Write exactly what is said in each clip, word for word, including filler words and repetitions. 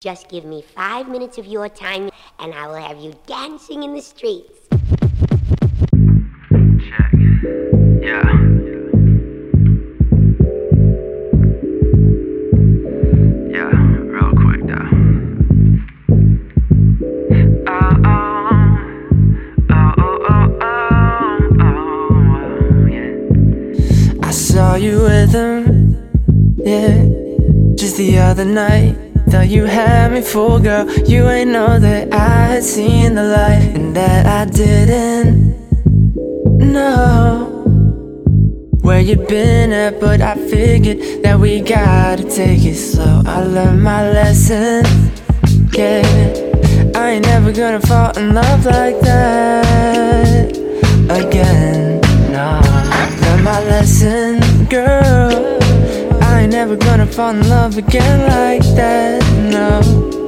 Just give me five minutes of your time, and I will have you dancing in the streets. Check. Yeah. Yeah, real quick though. Oh, oh, oh, oh, oh, oh, yeah. I saw you with him, yeah, just the other night. Thought you had me fooled, girl. You ain't know that I had seen the light, and that I didn't know where you been at, but I figured that we gotta take it slow. I learned my lesson, yeah. I ain't never gonna fall in love like that again, no. Learned my lesson, girl. I ain't never gonna fall in love again like that, no,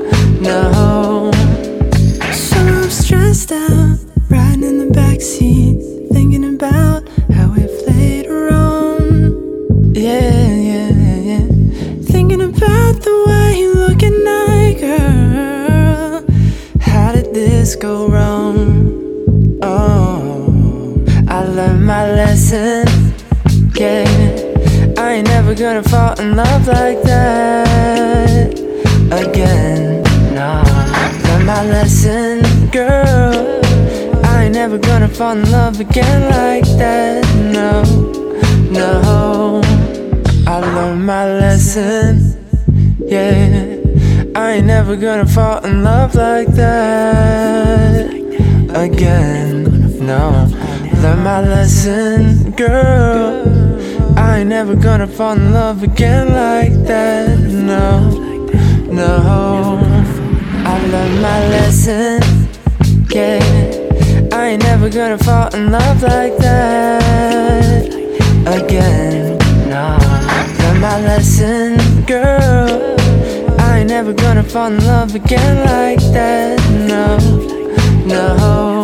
no. So I'm stressed out, riding in the backseat, thinking about how we played around. Yeah, yeah, yeah. Thinking about the way you look at night, girl. How did this go wrong? Oh, I learned my lesson, yeah. I ain't never gonna fall in love like that again, no. Learn my lesson, girl. I ain't never gonna fall in love again like that, no, no. I learned my lesson, yeah. I ain't never gonna fall in love like that again, no. Learn my lesson, girl. I ain't never gonna fall in love again like that, no, no. I learned my lesson, yeah. I ain't never gonna fall in love like that again, no. Learned my lesson, girl. I ain't never gonna fall in love again like that, no, no.